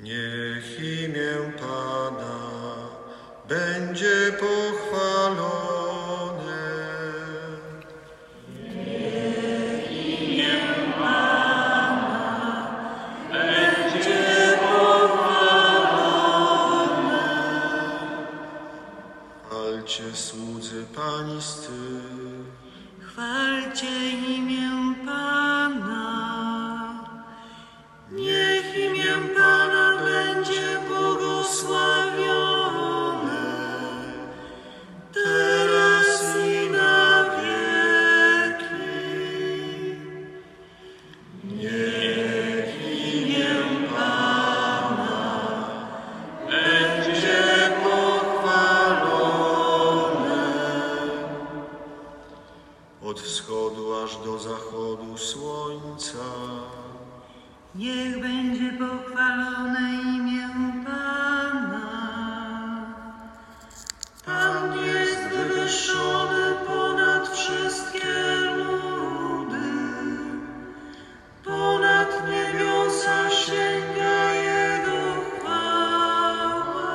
Niech imię Pana będzie pochwalone. Niech imię Pana będzie pochwalone. Chwalcie słudzy Pańscy. Chwalcie imię Pana. Niech imię Pana będzie błogosławione, teraz i na wieki. Niech imię Pana będzie pochwalone. Od wschodu aż do zachodu słońca. Niech będzie pochwalone imię Pana. Pan jest wywyższony ponad wszystkie ludy. Ponad niebiosa sięga Jego chwała.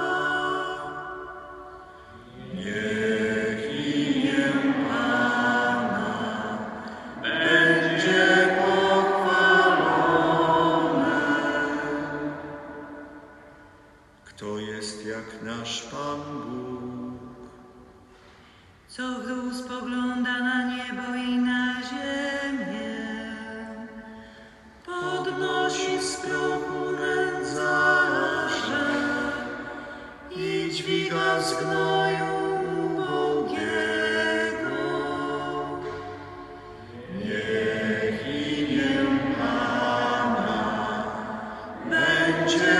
Niech imię Pana będzie Kto jest jak nasz Pan Bóg? co w dół spogląda na niebo i na ziemię, podnosi z prochu nędzarza i dźwiga z gnoju ubogiego. Niech imię Pana będzie